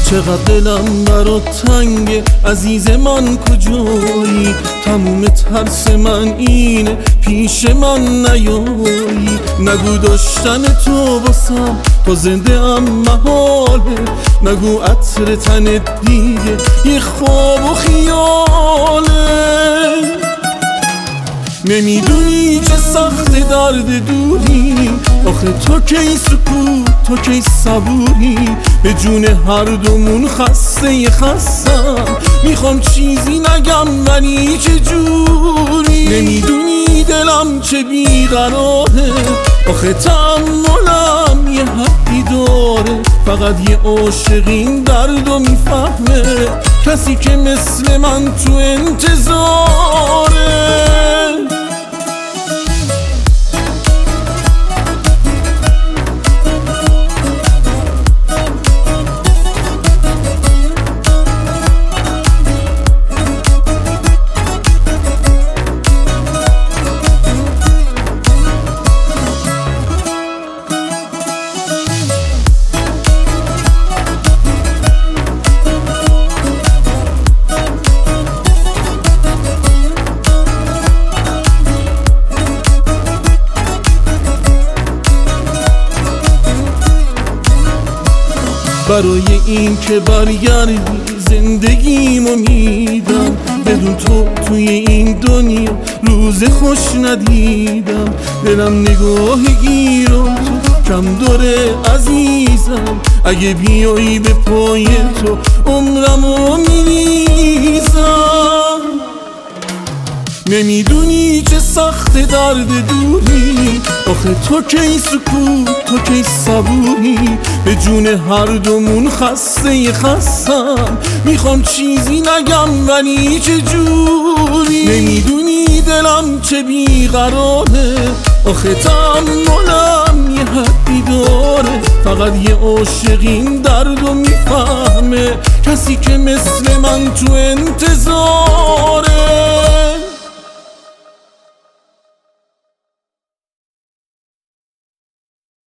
چقدر دلم برات تنگه عزیز من کجایی؟ تموم ترس من اینه پیش من نیایی. نگو داشتن تو واسم تا زنده ام محاله، نگو عطر تنت دیگه یه خواب و خیاله. نمیدونی چه سخت درد دوری، آخه تو کی سکوت تو کی صبوری. به جون هر دومون خسته خستم، میخوام چیزی نگم ولی چجوری. نمیدونی دلم چه بیقراره، آخه تحملم یه حدی داره. فقط یه عاشق این دردو میفهمه، کسی که مثل من تو انتظاره. برای این که برگردی زندگیمو میدم، بدون تو توی این دنیا روز خوش ندیدم. دلم نگاه گیرو تو کم داره عزیزم، اگه بیایی به پای تو عمرمو میریزم. نمیدونی چه سخت درد دوری، آخه تو کی سکوت تو کی صبوری. به جون هر دومون خسته خستم، میخوام چیزی نگم ولی چجوری. نمیدونی دلم چه بیقراره، آخه تحملم یه حدی داره. فقط یه عاشق این دردو میفهمه، کسی که مثل من تو انتظاره.